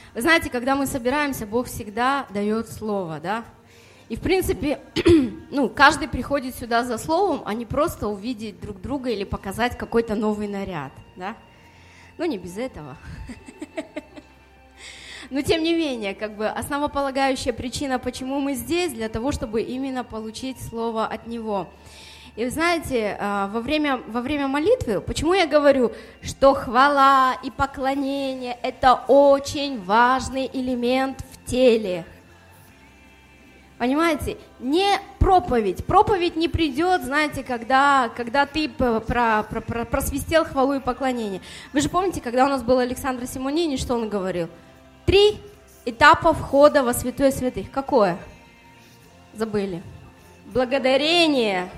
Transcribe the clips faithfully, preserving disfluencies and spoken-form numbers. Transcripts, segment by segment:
Вы знаете, когда мы собираемся, Бог всегда дает слово, да? И, в принципе, ну, каждый приходит сюда за словом, а не просто увидеть друг друга или показать какой-то новый наряд, да? Ну, не без этого. Но, тем не менее, как бы основополагающая причина, почему мы здесь, для того, чтобы именно получить слово от Него. И вы знаете, во время, во время молитвы, почему я говорю, что хвала и поклонение – это очень важный элемент в теле. Понимаете, не проповедь. Проповедь не придет, знаете, когда, когда ты про, про, про, просвистел хвалу и поклонение. Вы же помните, когда у нас был Александр Симонини, что он говорил? Три этапа входа во святое святых. Какое? Забыли. Благодарение,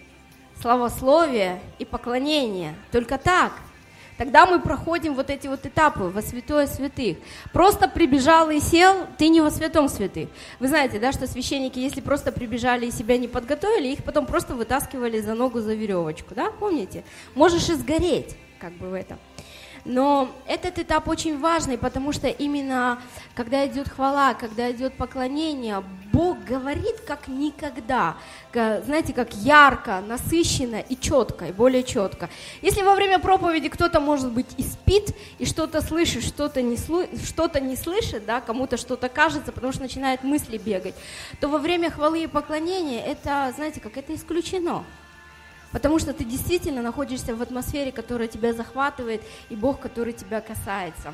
славословие и поклонение. Только так. Тогда мы проходим вот эти вот этапы во святое святых. Просто прибежал и сел, ты не во святом святых. Вы знаете, да, что священники, если просто прибежали и себя не подготовили, их потом просто вытаскивали за ногу, за веревочку, да, помните? Можешь и сгореть, как бы в этом. Но этот этап очень важный, потому что именно когда идет хвала, когда идет поклонение, Бог говорит как никогда, знаете, как ярко, насыщенно и четко, и более четко. Если во время проповеди кто-то, может быть, и спит, и что-то слышит, что-то не, слу... что-то не слышит, да, кому-то что-то кажется, потому что начинают мысли бегать, то во время хвалы и поклонения это, знаете, как это исключено. Потому что ты действительно находишься в атмосфере, которая тебя захватывает, и Бог, который тебя касается.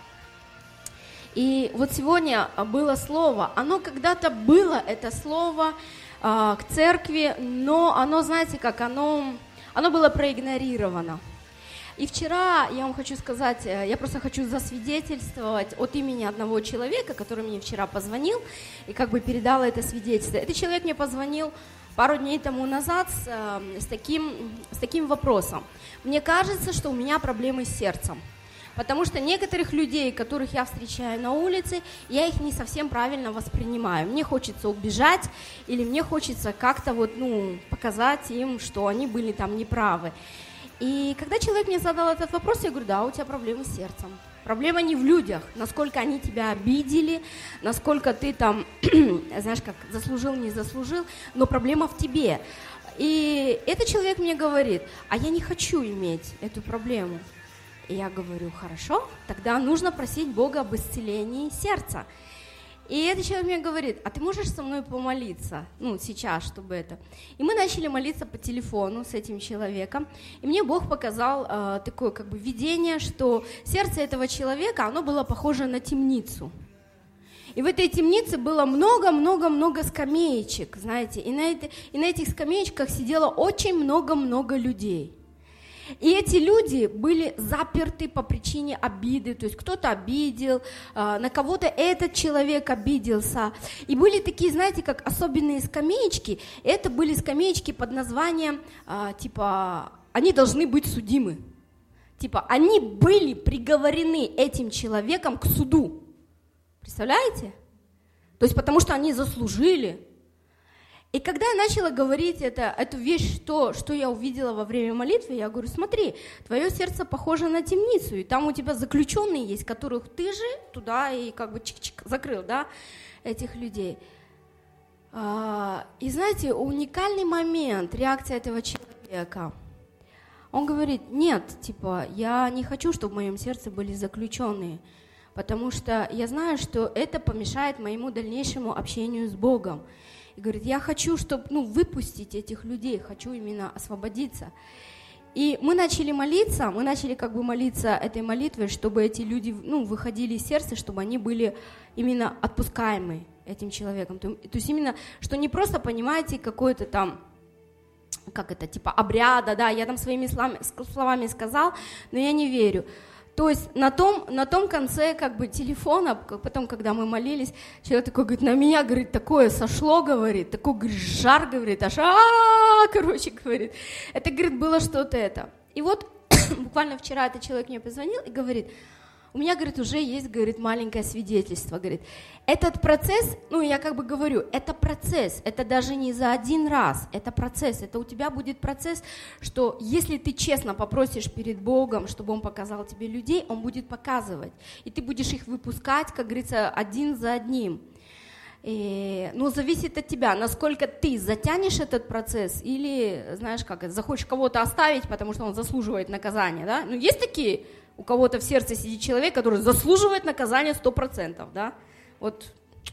И вот сегодня было слово, оно когда-то было, это слово, э, к церкви, но оно, знаете, как оно, оно было проигнорировано. И вчера я вам хочу сказать, я просто хочу засвидетельствовать от имени одного человека, который мне вчера позвонил, и как бы передал это свидетельство. Этот человек мне позвонил пару дней тому назад с, с, таким, с таким вопросом. Мне кажется, что у меня проблемы с сердцем, потому что некоторых людей, которых я встречаю на улице, я их не совсем правильно воспринимаю. Мне хочется убежать или мне хочется как-то вот, ну, показать им, что они были там неправы. И когда человек мне задал этот вопрос, я говорю, да, у тебя проблемы с сердцем. Проблема не в людях, насколько они тебя обидели, насколько ты там, знаешь, как заслужил, не заслужил, но проблема в тебе. И этот человек мне говорит, а я не хочу иметь эту проблему. И я говорю, хорошо, тогда нужно просить Бога об исцелении сердца. И этот человек мне говорит, а ты можешь со мной помолиться, ну, сейчас, чтобы это. И мы начали молиться по телефону с этим человеком, и мне Бог показал э, такое, как бы, видение, что сердце этого человека, оно было похоже на темницу. И в этой темнице было много-много-много скамеечек, знаете, и на, это, и на этих скамеечках сидело очень много-много людей. И эти люди были заперты по причине обиды, то есть кто-то обидел, на кого-то этот человек обиделся. И были такие, знаете, как особенные скамеечки, это были скамеечки под названием, типа, они должны быть судимы. Типа, они были приговорены этим человеком к суду. Представляете? То есть потому что они заслужили. И когда я начала говорить это, эту вещь, что, что я увидела во время молитвы, я говорю, смотри, твое сердце похоже на темницу, и там у тебя заключенные есть, которых ты же туда и как бы чик-чик закрыл, да, этих людей. И знаете, уникальный момент, реакция этого человека. Он говорит, нет, типа, я не хочу, чтобы в моем сердце были заключенные, потому что я знаю, что это помешает моему дальнейшему общению с Богом. И говорит, я хочу, чтобы, ну, выпустить этих людей, хочу именно освободиться. И мы начали молиться, мы начали как бы молиться этой молитвой, чтобы эти люди, ну, выходили из сердца, чтобы они были именно отпускаемы этим человеком. То, то есть именно, что не просто, понимаете, какой-то там, как это, типа обряда, да, я там своими словами, словами сказал, но я не верю. То есть на том, на том конце как бы телефона, потом, когда мы молились, человек такой говорит, на меня, говорит, такое сошло, говорит, такой, говорит, жар, говорит, аж, а короче, говорит, это, говорит, было что-то это. И вот буквально вчера этот человек мне позвонил и говорит, у меня, говорит, уже есть, говорит, маленькое свидетельство, говорит. Этот процесс, ну, я как бы говорю, это процесс, это даже не за один раз, это процесс, это у тебя будет процесс, что если ты честно попросишь перед Богом, чтобы Он показал тебе людей, Он будет показывать, и ты будешь их выпускать, как говорится, один за одним. И, ну, зависит от тебя, насколько ты затянешь этот процесс или, знаешь, как это, захочешь кого-то оставить, потому что он заслуживает наказания, да? Ну, есть такие, у кого-то в сердце сидит человек, который заслуживает наказания сто процентов, да? Вот,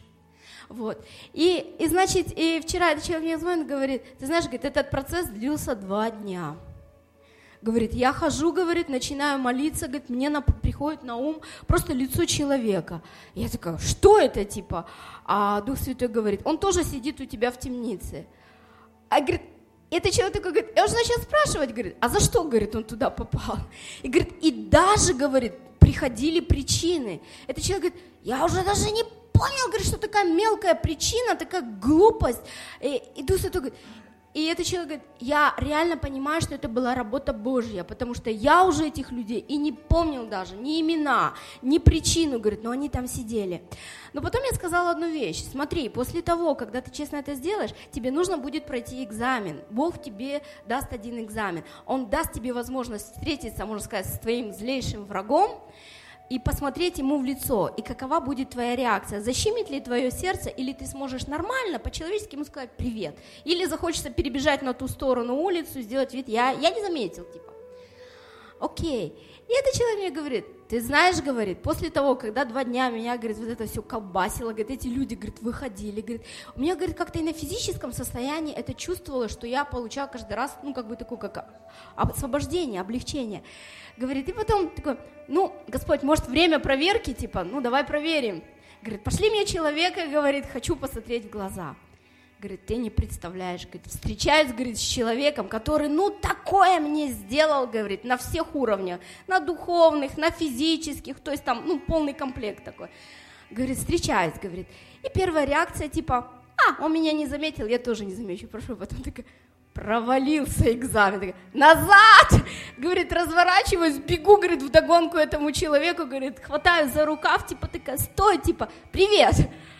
вот. И, и, значит, и вчера этот человек мне звонит, говорит, ты знаешь, говорит, этот процесс длился два дня. Говорит, я хожу, говорит, начинаю молиться, говорит, мне на, приходит на ум просто лицо человека. Я такая, что это, типа? А Дух Святой говорит, он тоже сидит у тебя в темнице. А, говорит, этот человек такой говорит, я уже начал спрашивать, говорит, а за что, говорит, он туда попал? И, говорит, и даже, говорит, приходили причины. Этот человек говорит, я уже даже не понял, говорит, что такая мелкая причина, такая глупость. И, и Дух Святой говорит, и этот человек говорит, я реально понимаю, что это была работа Божья, потому что я уже этих людей и не помнил даже ни имена, ни причину, говорит, но они там сидели. Но потом я сказала одну вещь, смотри, после того, когда ты честно это сделаешь, тебе нужно будет пройти экзамен, Бог тебе даст один экзамен, Он даст тебе возможность встретиться, можно сказать, с твоим злейшим врагом, и посмотреть ему в лицо, и какова будет твоя реакция, защемит ли твое сердце, или ты сможешь нормально, по-человечески ему сказать привет, или захочется перебежать на ту сторону улицу, сделать вид, я, я не заметил, типа, окей, и этот человек мне говорит, ты знаешь, говорит, после того, когда два дня меня, говорит, вот это все колбасило, говорит, эти люди, говорит, выходили, говорит, у меня, говорит, как-то и на физическом состоянии это чувствовалось, что я получала каждый раз, ну, как бы такое, как освобождение, облегчение, говорит, и потом такой, ну, Господь, может, время проверки, типа, ну, давай проверим, говорит, пошли мне человека, говорит, хочу посмотреть в глаза. Говорит, ты не представляешь, говорит, встречаюсь, говорит, с человеком, который, ну, такое мне сделал, говорит, на всех уровнях, на духовных, на физических, то есть там, ну, полный комплект такой. Говорит, встречаюсь, говорит, и первая реакция, типа, а, он меня не заметил, я тоже не замечу, прошу, потом такая, провалился экзамен, такая, назад, говорит, разворачиваюсь, бегу, говорит, вдогонку этому человеку, говорит, хватаю за рукав, типа, такая, стой, типа, привет,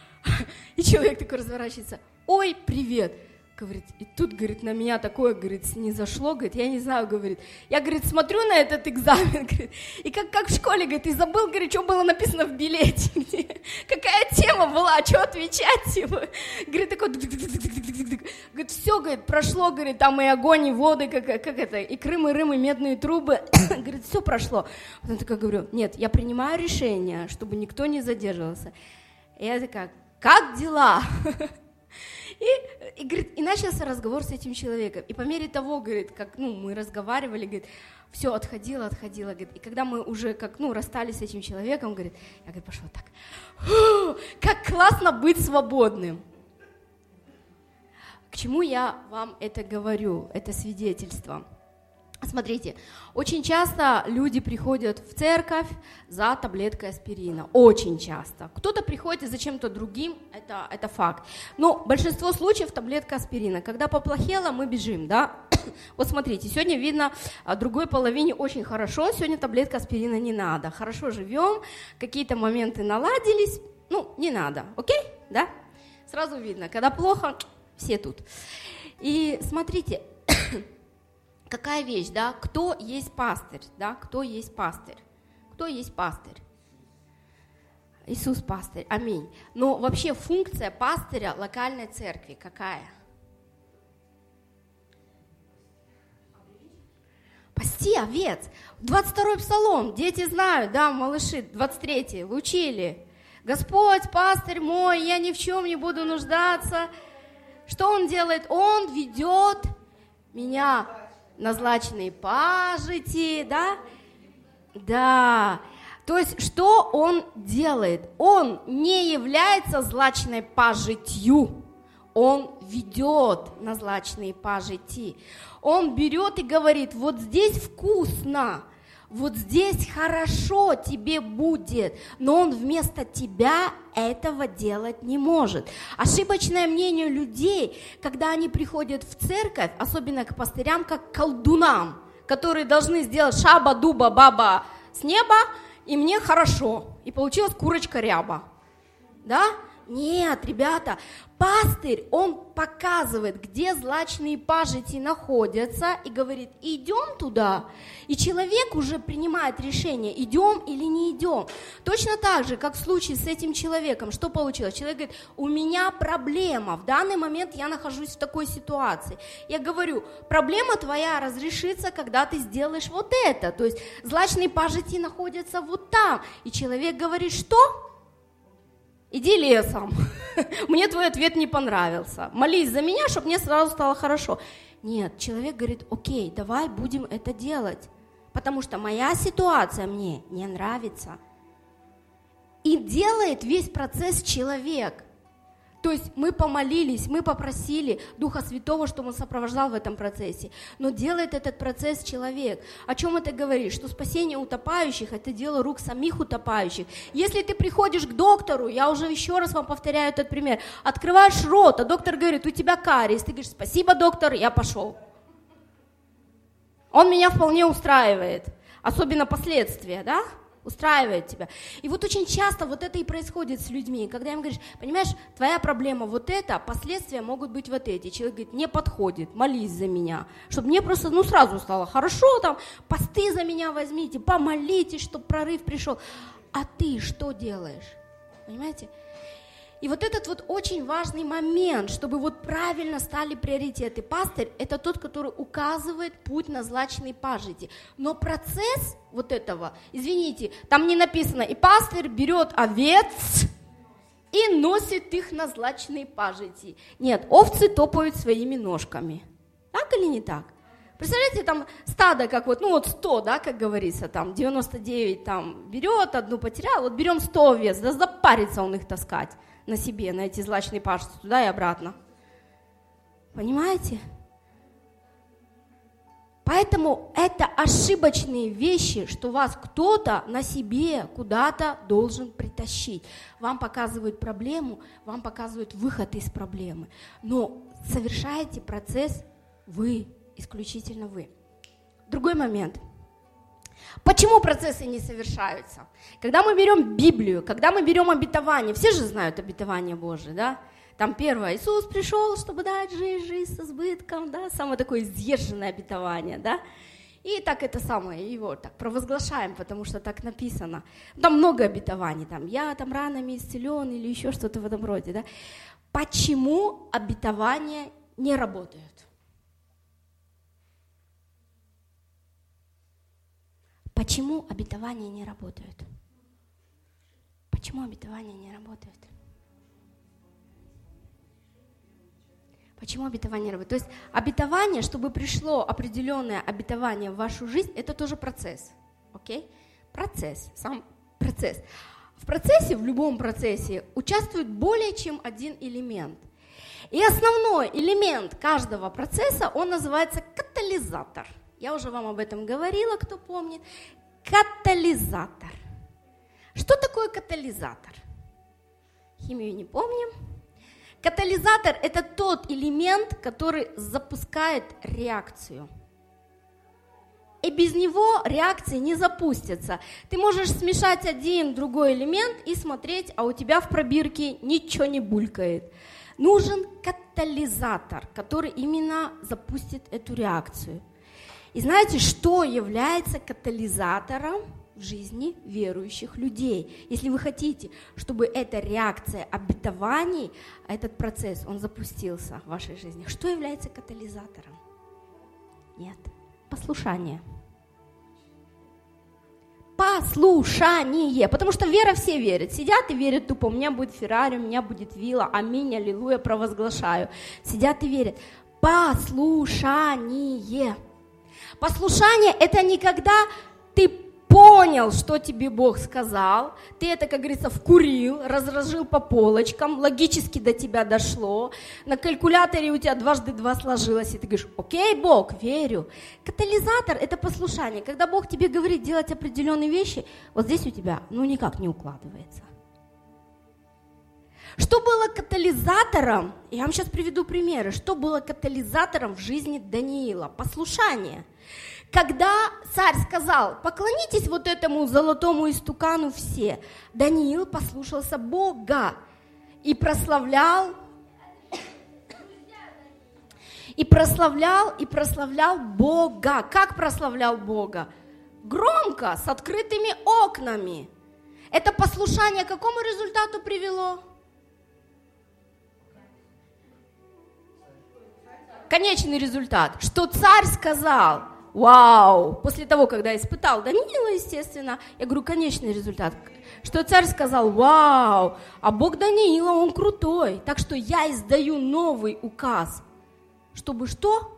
и человек такой разворачивается, ой, привет, говорит, и тут, говорит, на меня такое, говорит, снизошло, говорит, я не знаю, говорит, я, говорит, смотрю на этот экзамен, говорит, и как, как в школе, говорит, и забыл, говорит, что было написано в билете, какая тема была, что отвечать, типа, говорит, такой, говорит, все, говорит, прошло, говорит, там и огонь, и воды, как, как это, и Крым, и Рым, и медные трубы, говорит, все прошло, потом такая говорю, нет, я принимаю решение, чтобы никто не задерживался, и я такая, как дела? И, и, говорит, и начался разговор с этим человеком. И по мере того, говорит, как ну, мы разговаривали, говорит, все отходило, отходило. Говорит, и когда мы уже как, ну, расстались с этим человеком, говорит, я говорит, пошла так. Как классно быть свободным. К чему я вам это говорю, это свидетельство? Смотрите, очень часто люди приходят в церковь за таблеткой аспирина, очень часто. Кто-то приходит за чем-то другим, это, это факт. Но большинство случаев таблетка аспирина. Когда поплохело, мы бежим, да? Вот смотрите, сегодня видно, другой половине очень хорошо, сегодня таблетка аспирина не надо. Хорошо живем, какие-то моменты наладились, ну, не надо, окей, да? Сразу видно, когда плохо, все тут. И смотрите, какая вещь, да, кто есть пастырь, да, кто есть пастырь, кто есть пастырь? Иисус пастырь, аминь. Но вообще функция пастыря локальной церкви какая? Пасти овец. двадцать второй псалом, дети знают, да, малыши, двадцать третий, вы учили. Господь, пастырь мой, я ни в чем не буду нуждаться. Что Он делает? Он ведет меня на злачные пажити, да? Да. То есть, что Он делает? Он не является злачной пажитью. Он ведет на злачные пажити. Он берет и говорит, вот здесь вкусно, вот здесь хорошо тебе будет, но он вместо тебя этого делать не может. Ошибочное мнение людей, когда они приходят в церковь, особенно к пастырям, как к колдунам, которые должны сделать шаба-дуба-баба с неба, и мне хорошо, и получилась курочка ряба. Да? Нет, ребята, пастырь, он показывает, где злачные пажити находятся, и говорит, идем туда, и человек уже принимает решение, идем или не идем. Точно так же, как в случае с этим человеком, что получилось? Человек говорит, у меня проблема, в данный момент я нахожусь в такой ситуации. Я говорю, проблема твоя разрешится, когда ты сделаешь вот это, то есть злачные пажити находятся вот там, и человек говорит, что? Иди лесом, мне твой ответ не понравился, молись за меня, чтобы мне сразу стало хорошо. Нет, человек говорит, окей, давай будем это делать, потому что моя ситуация мне не нравится. И делает весь процесс человек. То есть мы помолились, мы попросили Духа Святого, чтобы Он сопровождал в этом процессе. Но делает этот процесс человек. О чем это говорит? Что спасение утопающих – это дело рук самих утопающих. Если ты приходишь к доктору, я уже еще раз вам повторяю этот пример, открываешь рот, а доктор говорит, у тебя кариес. Ты говоришь, спасибо, доктор, я пошел. Он меня вполне устраивает, особенно последствия, да? Устраивает тебя. И вот очень часто вот это и происходит с людьми, когда им говоришь, понимаешь, твоя проблема вот эта, последствия могут быть вот эти. Человек говорит, не подходит, молись за меня, чтобы мне просто, ну, сразу стало хорошо, там, посты за меня возьмите, помолитесь, чтобы прорыв пришел. А ты что делаешь? Понимаете? И вот этот вот очень важный момент, чтобы вот правильно стали приоритеты. Пастырь – это тот, который указывает путь на злачные пажити. Но процесс вот этого, извините, там не написано, и пастырь берет овец и носит их на злачные пажити. Нет, овцы топают своими ножками. Так или не так? Представляете, там стадо, как вот, ну вот сто, да, как говорится, там девяносто девять там берет, одну потерял, вот берем сто овец, да запарится он их таскать на себе, на эти злачные пажити, туда и обратно. Понимаете? Поэтому это ошибочные вещи, что вас кто-то на себе куда-то должен притащить. Вам показывают проблему, вам показывают выход из проблемы. Но совершаете процесс вы, исключительно вы. Другой момент. Почему процессы не совершаются? Когда мы берем Библию, когда мы берем обетование, все же знают обетование Божие, да? Там первое, Иисус пришел, чтобы дать жизнь, жизнь с избытком, да? Самое такое сдержанное обетование, да? И так это самое, его так провозглашаем, потому что так написано. Там много обетований, там я там ранами исцелен или еще что-то в этом роде, да? Почему обетования не работают? Почему обетования не работают? Почему обетования не работают? Почему обетование не работает? То есть обетование, чтобы пришло определенное обетование в вашу жизнь, это тоже процесс. Окей? Процесс, сам процесс. В процессе, в любом процессе, участвует более чем один элемент. И основной элемент каждого процесса, он называется катализатор. Я уже вам об этом говорила, кто помнит. Катализатор. Что такое катализатор? Химию не помним. Катализатор – это тот элемент, который запускает реакцию. И без него реакции не запустятся. Ты можешь смешать один, другой элемент и смотреть, а у тебя в пробирке ничего не булькает. Нужен катализатор, который именно запустит эту реакцию. И знаете, что является катализатором в жизни верующих людей? Если вы хотите, чтобы эта реакция обетований, этот процесс, он запустился в вашей жизни, что является катализатором? Нет, послушание. Послушание, потому что вера все верят, сидят и верят тупо, у меня будет Феррари, у меня будет вилла, аминь, аллилуйя, провозглашаю. Сидят и верят. Послушание. Послушание – это не когда ты понял, что тебе Бог сказал, ты это, как говорится, вкурил, разложил по полочкам, логически до тебя дошло, на калькуляторе у тебя дважды два сложилось, и ты говоришь, окей, Бог, верю. Катализатор – это послушание. Когда Бог тебе говорит делать определенные вещи, вот здесь у тебя, ну, никак не укладывается. Что было катализатором? Я вам сейчас приведу примеры. Что было катализатором в жизни Даниила? Послушание. Когда царь сказал, поклонитесь вот этому золотому истукану все, Даниил послушался Бога и прославлял, и прославлял, и прославлял Бога. Как прославлял Бога? Громко, с открытыми окнами. Это послушание к какому результату привело? Конечный результат, что царь сказал, вау, после того, когда испытал Даниила, естественно, я говорю, конечный результат, что царь сказал, вау, а Бог Даниила, он крутой, так что я издаю новый указ, чтобы что?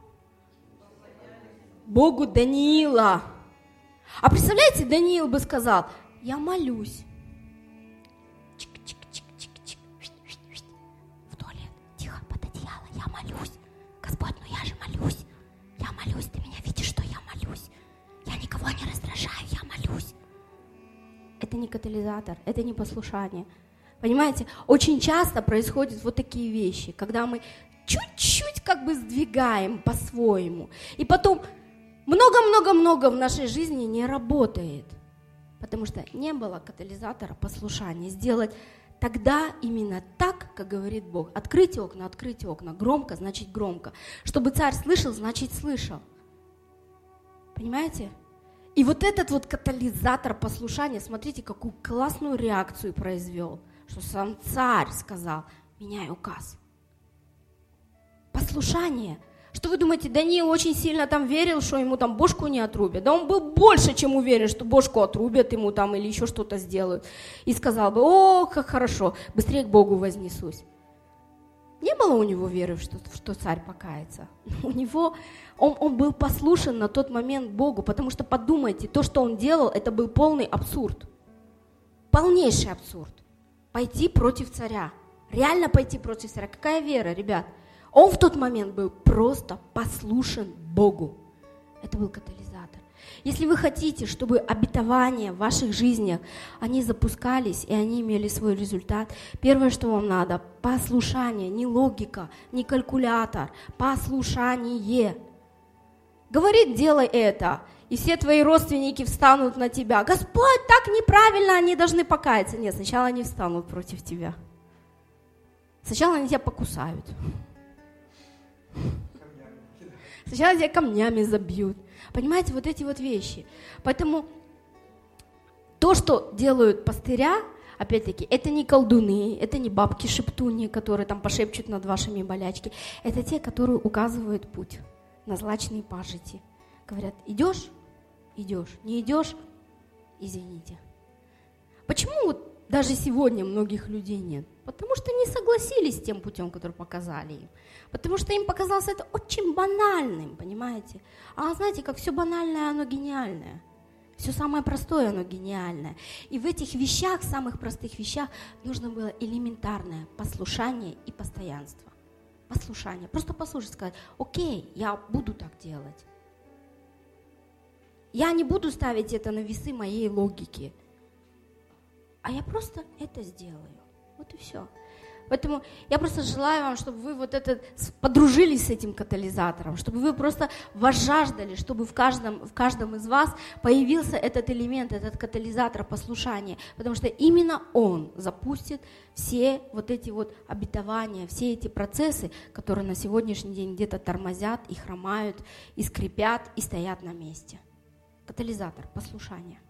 Богу Даниила. А представляете, Даниил бы сказал, я молюсь. Чик-чик-чик-чик-чик. В туалет. Тихо, под одеяло, я молюсь. Господь, ну я же молюсь. Я молюсь, ты меня видишь, что я молюсь. Я никого не раздражаю, я молюсь. Это не катализатор, это не послушание. Понимаете, очень часто происходят вот такие вещи, когда мы чуть-чуть как бы сдвигаем по-своему. И потом много-много-много в нашей жизни не работает. Потому что не было катализатора послушания. Сделать тогда именно так, как говорит Бог. Открыть окна, открыть окна. Громко, значит громко. Чтобы царь слышал, значит слышал. Понимаете? И вот этот вот катализатор послушания, смотрите, какую классную реакцию произвел. Что сам царь сказал, меняй указ. Послушание. Что вы думаете, Даниил очень сильно там верил, что ему там бошку не отрубят? Да он был больше, чем уверен, что бошку отрубят ему там или еще что-то сделают. И сказал бы, о, как хорошо, быстрее к Богу вознесусь. Не было у него веры, что, что царь покается. У него, он, он был послушен на тот момент Богу, потому что подумайте, то, что он делал, это был полный абсурд. Полнейший абсурд. Пойти против царя. Реально пойти против царя. Какая вера, ребят? Он в тот момент был просто послушен Богу. Это был катализатор. Если вы хотите, чтобы обетования в ваших жизнях, они запускались и они имели свой результат, первое, что вам надо, послушание, не логика, не калькулятор, послушание. Говорит, делай это, и все твои родственники встанут на тебя. Господь, так неправильно, они должны покаяться. Нет, сначала они встанут против тебя. Сначала они тебя покусают. Сначала тебя камнями забьют. Понимаете, вот эти вот вещи. Поэтому то, что делают пастыря, опять-таки, это не колдуны, это не бабки-шептуньи, которые там пошепчут над вашими болячки. Это те, которые указывают путь на злачные пажити. Говорят, идешь? Идешь. Не идешь? Извините. Почему вот даже сегодня многих людей нет? Потому что не согласились с тем путем, который показали им. Потому что им показалось это очень банальным, понимаете? А знаете, как все банальное, оно гениальное. Все самое простое, оно гениальное. И в этих вещах, самых простых вещах, нужно было элементарное послушание и постоянство. Послушание. Просто послушать, сказать, окей, я буду так делать. Я не буду ставить это на весы моей логики. А я просто это сделаю. Вот и все. Поэтому я просто желаю вам, чтобы вы вот это подружились с этим катализатором, чтобы вы просто возжаждали, чтобы в каждом, в каждом из вас появился этот элемент, этот катализатор послушания, потому что именно он запустит все вот эти вот обетования, все эти процессы, которые на сегодняшний день где-то тормозят и хромают, и скрипят, и стоят на месте. Катализатор послушания.